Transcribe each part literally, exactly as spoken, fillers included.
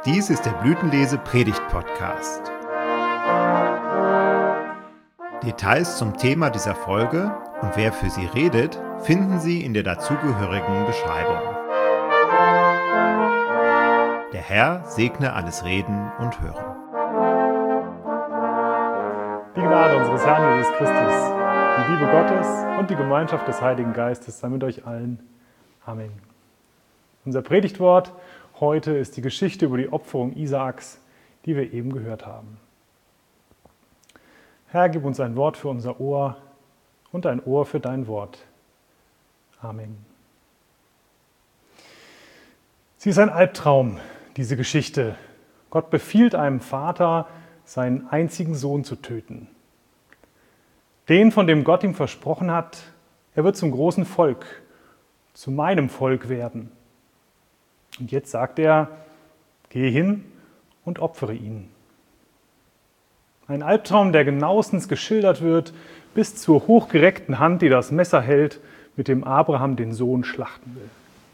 Dies ist der Blütenlese-Predigt-Podcast. Details zum Thema dieser Folge und wer für sie redet, finden Sie in der dazugehörigen Beschreibung. Der Herr segne alles Reden und Hören. Die Gnade unseres Herrn Jesus Christus, die Liebe Gottes und die Gemeinschaft des Heiligen Geistes sei mit euch allen. Amen. Unser Predigtwort heute ist die Geschichte über die Opferung Isaaks, die wir eben gehört haben. Herr, gib uns ein Wort für unser Ohr und ein Ohr für dein Wort. Amen. Sie ist ein Albtraum, diese Geschichte. Gott befiehlt einem Vater, seinen einzigen Sohn zu töten. Den, von dem Gott ihm versprochen hat, er wird zum großen Volk, zu meinem Volk werden. Und jetzt sagt er, gehe hin und opfere ihn. Ein Albtraum, der genauestens geschildert wird, bis zur hochgereckten Hand, die das Messer hält, mit dem Abraham den Sohn schlachten will.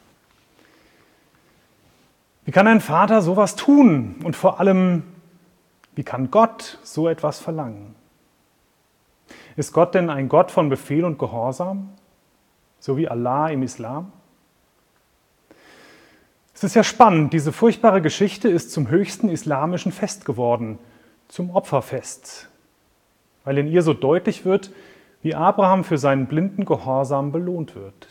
Wie kann ein Vater sowas tun? Und vor allem, wie kann Gott so etwas verlangen? Ist Gott denn ein Gott von Befehl und Gehorsam, so wie Allah im Islam? Es ist ja spannend, diese furchtbare Geschichte ist zum höchsten islamischen Fest geworden, zum Opferfest, weil in ihr so deutlich wird, wie Abraham für seinen blinden Gehorsam belohnt wird.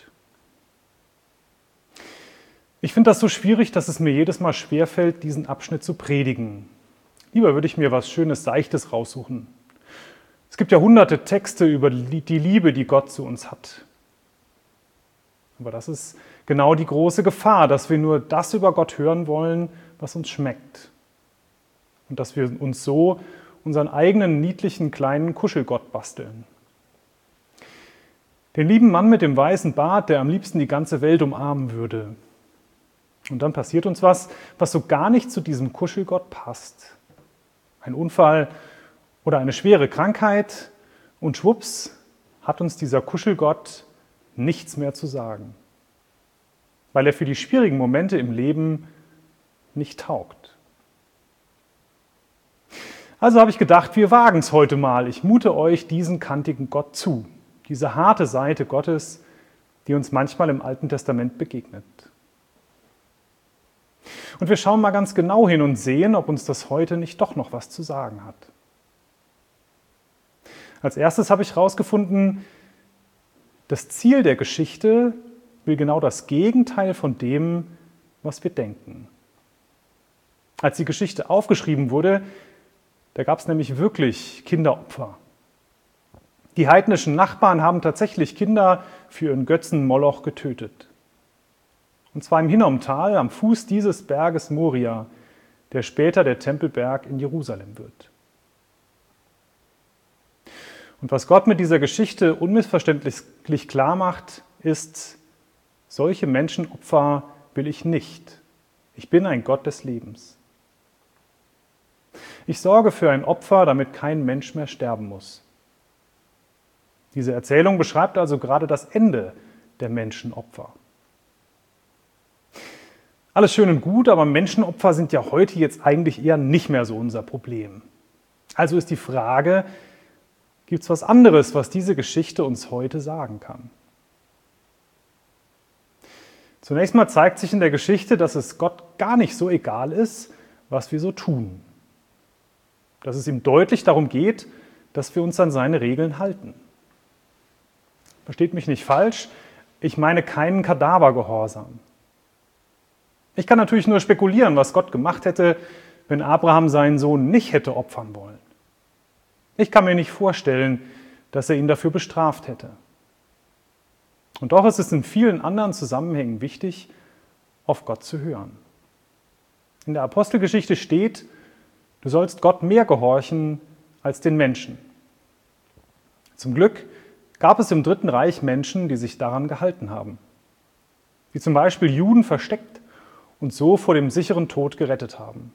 Ich finde das so schwierig, dass es mir jedes Mal schwerfällt, diesen Abschnitt zu predigen. Lieber würde ich mir was Schönes, Seichtes raussuchen. Es gibt ja hunderte Texte über die Liebe, die Gott zu uns hat. Aber das ist genau die große Gefahr, dass wir nur das über Gott hören wollen, was uns schmeckt. Und dass wir uns so unseren eigenen niedlichen kleinen Kuschelgott basteln. Den lieben Mann mit dem weißen Bart, der am liebsten die ganze Welt umarmen würde. Und dann passiert uns was, was so gar nicht zu diesem Kuschelgott passt. Ein Unfall oder eine schwere Krankheit und schwupps hat uns dieser Kuschelgott nichts mehr zu sagen, weil er für die schwierigen Momente im Leben nicht taugt. Also habe ich gedacht, wir wagen es heute mal. Ich mute euch diesen kantigen Gott zu, diese harte Seite Gottes, die uns manchmal im Alten Testament begegnet. Und wir schauen mal ganz genau hin und sehen, ob uns das heute nicht doch noch was zu sagen hat. Als erstes habe ich herausgefunden, das Ziel der Geschichte will genau das Gegenteil von dem, was wir denken. Als die Geschichte aufgeschrieben wurde, da gab es nämlich wirklich Kinderopfer. Die heidnischen Nachbarn haben tatsächlich Kinder für ihren Götzen Moloch getötet. Und zwar im Hinnomtal, am Fuß dieses Berges Moria, der später der Tempelberg in Jerusalem wird. Und was Gott mit dieser Geschichte unmissverständlich klar macht, ist, solche Menschenopfer will ich nicht. Ich bin ein Gott des Lebens. Ich sorge für ein Opfer, damit kein Mensch mehr sterben muss. Diese Erzählung beschreibt also gerade das Ende der Menschenopfer. Alles schön und gut, aber Menschenopfer sind ja heute jetzt eigentlich eher nicht mehr so unser Problem. Also ist die Frage, gibt es was anderes, was diese Geschichte uns heute sagen kann? Zunächst mal zeigt sich in der Geschichte, dass es Gott gar nicht so egal ist, was wir so tun. Dass es ihm deutlich darum geht, dass wir uns an seine Regeln halten. Versteht mich nicht falsch, ich meine keinen Kadavergehorsam. Ich kann natürlich nur spekulieren, was Gott gemacht hätte, wenn Abraham seinen Sohn nicht hätte opfern wollen. Ich kann mir nicht vorstellen, dass er ihn dafür bestraft hätte. Und doch ist es in vielen anderen Zusammenhängen wichtig, auf Gott zu hören. In der Apostelgeschichte steht, du sollst Gott mehr gehorchen als den Menschen. Zum Glück gab es im Dritten Reich Menschen, die sich daran gehalten haben. Wie zum Beispiel Juden versteckt und so vor dem sicheren Tod gerettet haben.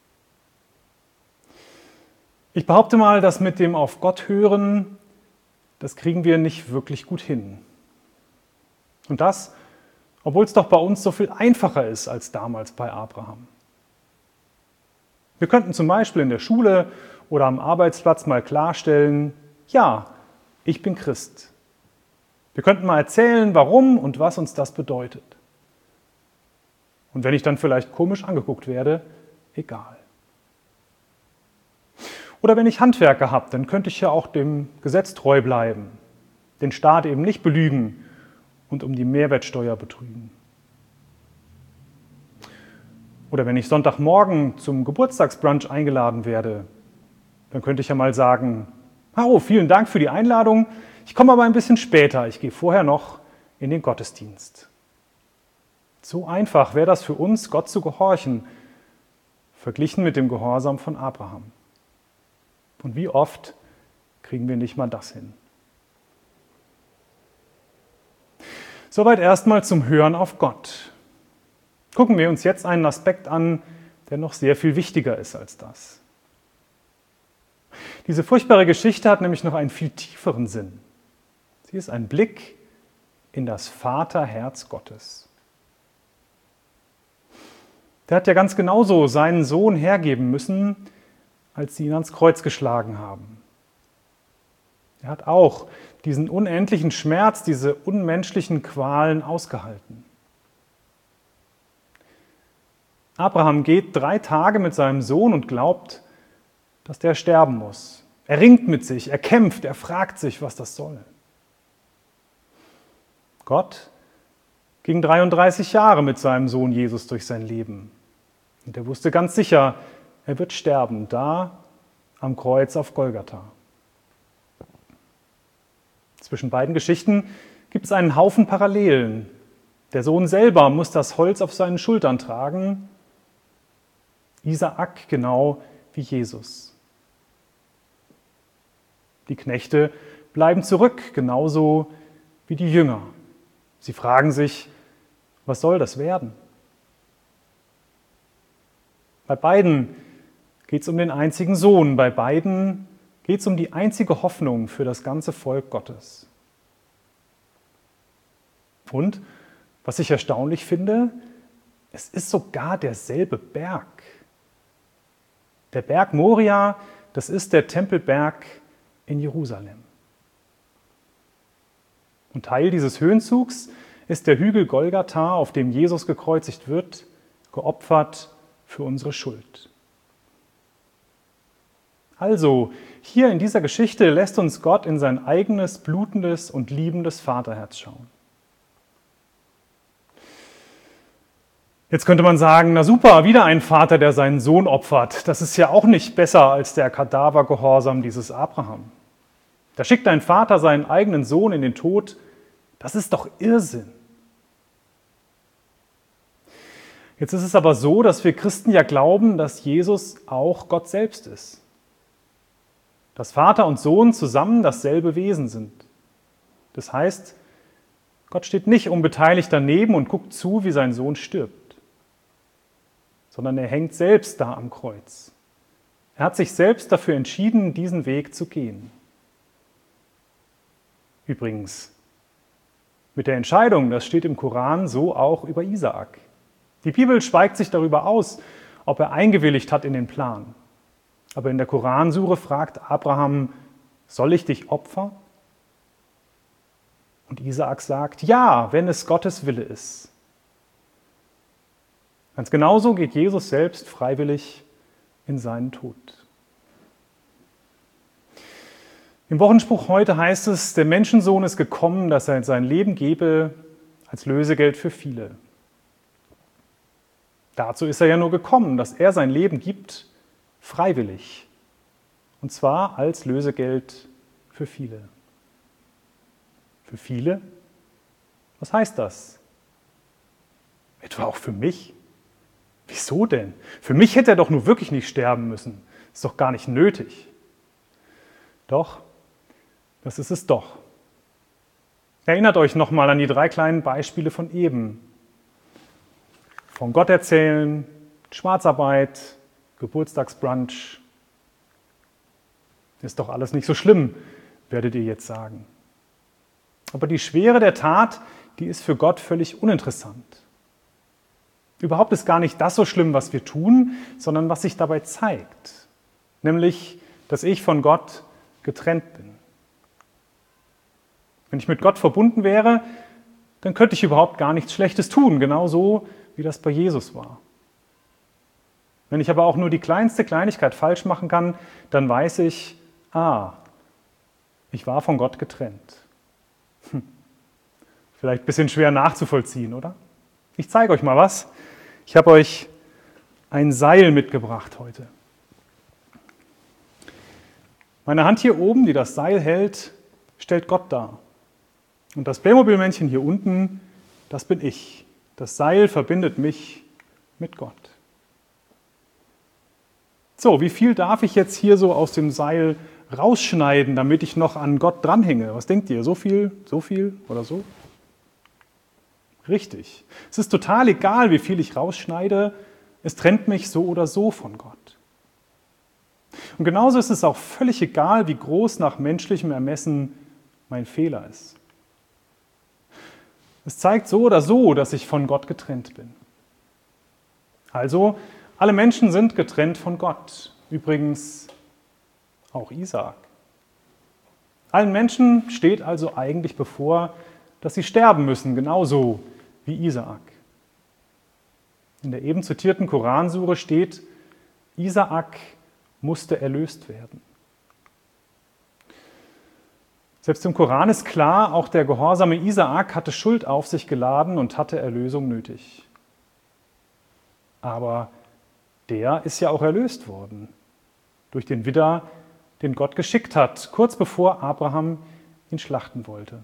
Ich behaupte mal, dass mit dem auf Gott hören, das kriegen wir nicht wirklich gut hin. Und das, obwohl es doch bei uns so viel einfacher ist als damals bei Abraham. Wir könnten zum Beispiel in der Schule oder am Arbeitsplatz mal klarstellen, ja, ich bin Christ. Wir könnten mal erzählen, warum und was uns das bedeutet. Und wenn ich dann vielleicht komisch angeguckt werde, egal. Oder wenn ich Handwerker habe, dann könnte ich ja auch dem Gesetz treu bleiben, den Staat eben nicht belügen und um die Mehrwertsteuer betrügen. Oder wenn ich Sonntagmorgen zum Geburtstagsbrunch eingeladen werde, dann könnte ich ja mal sagen, oh, vielen Dank für die Einladung, ich komme aber ein bisschen später, ich gehe vorher noch in den Gottesdienst. So einfach wäre das für uns, Gott zu gehorchen, verglichen mit dem Gehorsam von Abraham. Und wie oft kriegen wir nicht mal das hin? Soweit erstmal zum Hören auf Gott. Gucken wir uns jetzt einen Aspekt an, der noch sehr viel wichtiger ist als das. Diese furchtbare Geschichte hat nämlich noch einen viel tieferen Sinn. Sie ist ein Blick in das Vaterherz Gottes. Der hat ja ganz genauso seinen Sohn hergeben müssen, als sie ihn ans Kreuz geschlagen haben. Er hat auch diesen unendlichen Schmerz, diese unmenschlichen Qualen ausgehalten. Abraham geht drei Tage mit seinem Sohn und glaubt, dass der sterben muss. Er ringt mit sich, er kämpft, er fragt sich, was das soll. Gott ging dreiunddreißig Jahre mit seinem Sohn Jesus durch sein Leben. Und er wusste ganz sicher, er wird sterben, da am Kreuz auf Golgatha. Zwischen beiden Geschichten gibt es einen Haufen Parallelen. Der Sohn selber muss das Holz auf seinen Schultern tragen, Isaak genau wie Jesus. Die Knechte bleiben zurück, genauso wie die Jünger. Sie fragen sich, was soll das werden? Bei beiden geht es um den einzigen Sohn, bei beiden geht es um die einzige Hoffnung für das ganze Volk Gottes. Und, was ich erstaunlich finde, es ist sogar derselbe Berg. Der Berg Moria, das ist der Tempelberg in Jerusalem. Und Teil dieses Höhenzugs ist der Hügel Golgatha, auf dem Jesus gekreuzigt wird, geopfert für unsere Schuld. Also, hier in dieser Geschichte lässt uns Gott in sein eigenes, blutendes und liebendes Vaterherz schauen. Jetzt könnte man sagen, na super, wieder ein Vater, der seinen Sohn opfert. Das ist ja auch nicht besser als der Kadavergehorsam dieses Abraham. Da schickt ein Vater seinen eigenen Sohn in den Tod. Das ist doch Irrsinn. Jetzt ist es aber so, dass wir Christen ja glauben, dass Jesus auch Gott selbst ist. Dass Vater und Sohn zusammen dasselbe Wesen sind. Das heißt, Gott steht nicht unbeteiligt daneben und guckt zu, wie sein Sohn stirbt, sondern er hängt selbst da am Kreuz. Er hat sich selbst dafür entschieden, diesen Weg zu gehen. Übrigens, mit der Entscheidung, das steht im Koran so auch über Isaak. Die Bibel schweigt sich darüber aus, ob er eingewilligt hat in den Plan. Aber in der Koransure fragt Abraham, soll ich dich opfern? Und Isaak sagt, ja, wenn es Gottes Wille ist. Ganz genauso geht Jesus selbst freiwillig in seinen Tod. Im Wochenspruch heute heißt es, der Menschensohn ist gekommen, dass er sein Leben gebe als Lösegeld für viele. Dazu ist er ja nur gekommen, dass er sein Leben gibt, freiwillig. Und zwar als Lösegeld für viele. Für viele? Was heißt das? Etwa auch für mich? Wieso denn? Für mich hätte er doch nur wirklich nicht sterben müssen. Ist doch gar nicht nötig. Doch, das ist es doch. Erinnert euch nochmal an die drei kleinen Beispiele von eben. Von Gott erzählen, Schwarzarbeit, Geburtstagsbrunch. Ist doch alles nicht so schlimm, werdet ihr jetzt sagen. Aber die Schwere der Tat, die ist für Gott völlig uninteressant. Überhaupt ist gar nicht das so schlimm, was wir tun, sondern was sich dabei zeigt. Nämlich, dass ich von Gott getrennt bin. Wenn ich mit Gott verbunden wäre, dann könnte ich überhaupt gar nichts Schlechtes tun, genauso wie das bei Jesus war. Wenn ich aber auch nur die kleinste Kleinigkeit falsch machen kann, dann weiß ich, ah, ich war von Gott getrennt. Hm. Vielleicht ein bisschen schwer nachzuvollziehen, oder? Ich zeige euch mal was. Ich habe euch ein Seil mitgebracht heute. Meine Hand hier oben, die das Seil hält, stellt Gott dar. Und das Playmobil-Männchen hier unten, das bin ich. Das Seil verbindet mich mit Gott. So, wie viel darf ich jetzt hier so aus dem Seil rausschneiden, damit ich noch an Gott dranhänge? Was denkt ihr? So viel, so viel oder so? Richtig. Es ist total egal, wie viel ich rausschneide. Es trennt mich so oder so von Gott. Und genauso ist es auch völlig egal, wie groß nach menschlichem Ermessen mein Fehler ist. Es zeigt so oder so, dass ich von Gott getrennt bin. Also, alle Menschen sind getrennt von Gott. Übrigens auch Isaak. Allen Menschen steht also eigentlich bevor, dass sie sterben müssen, genauso wie Isaak. In der eben zitierten Koransure steht, Isaak musste erlöst werden. Selbst im Koran ist klar, auch der gehorsame Isaak hatte Schuld auf sich geladen und hatte Erlösung nötig. Aber der ist ja auch erlöst worden durch den Widder, den Gott geschickt hat, kurz bevor Abraham ihn schlachten wollte.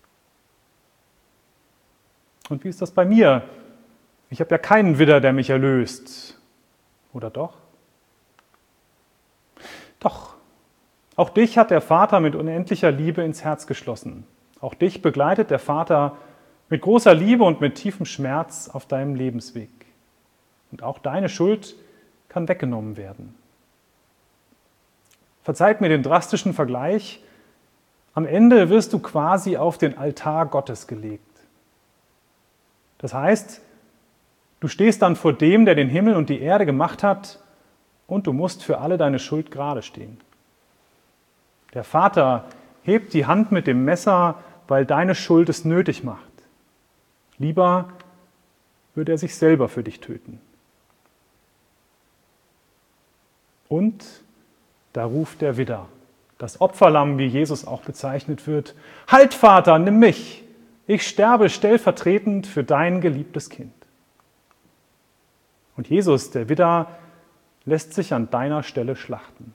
Und wie ist das bei mir? Ich habe ja keinen Widder, der mich erlöst. Oder doch? Doch. Auch dich hat der Vater mit unendlicher Liebe ins Herz geschlossen. Auch dich begleitet der Vater mit großer Liebe und mit tiefem Schmerz auf deinem Lebensweg. Und auch deine Schuld kann weggenommen werden. Verzeiht mir den drastischen Vergleich. Am Ende wirst du quasi auf den Altar Gottes gelegt. Das heißt, du stehst dann vor dem, der den Himmel und die Erde gemacht hat, und du musst für alle deine Schuld gerade stehen. Der Vater hebt die Hand mit dem Messer, weil deine Schuld es nötig macht. Lieber würde er sich selber für dich töten. Und da ruft der Widder, das Opferlamm, wie Jesus auch bezeichnet wird, Halt, Vater, nimm mich! Ich sterbe stellvertretend für dein geliebtes Kind. Und Jesus, der Widder, lässt sich an deiner Stelle schlachten.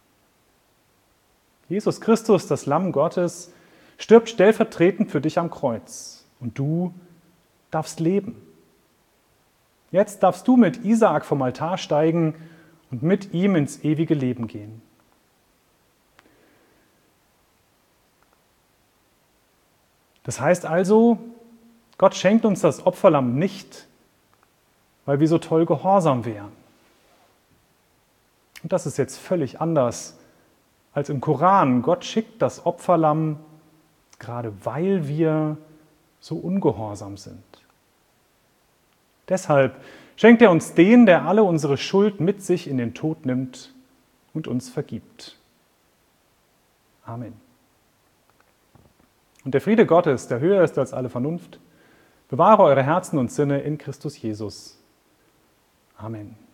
Jesus Christus, das Lamm Gottes, stirbt stellvertretend für dich am Kreuz. Und du darfst leben. Jetzt darfst du mit Isaak vom Altar steigen und mit ihm ins ewige Leben gehen. Das heißt also, Gott schenkt uns das Opferlamm nicht, weil wir so toll gehorsam wären. Und das ist jetzt völlig anders als im Koran. Gott schickt das Opferlamm, gerade weil wir so ungehorsam sind. Deshalb schenkt er uns den, der alle unsere Schuld mit sich in den Tod nimmt und uns vergibt. Amen. Und der Friede Gottes, der höher ist als alle Vernunft, bewahre eure Herzen und Sinne in Christus Jesus. Amen.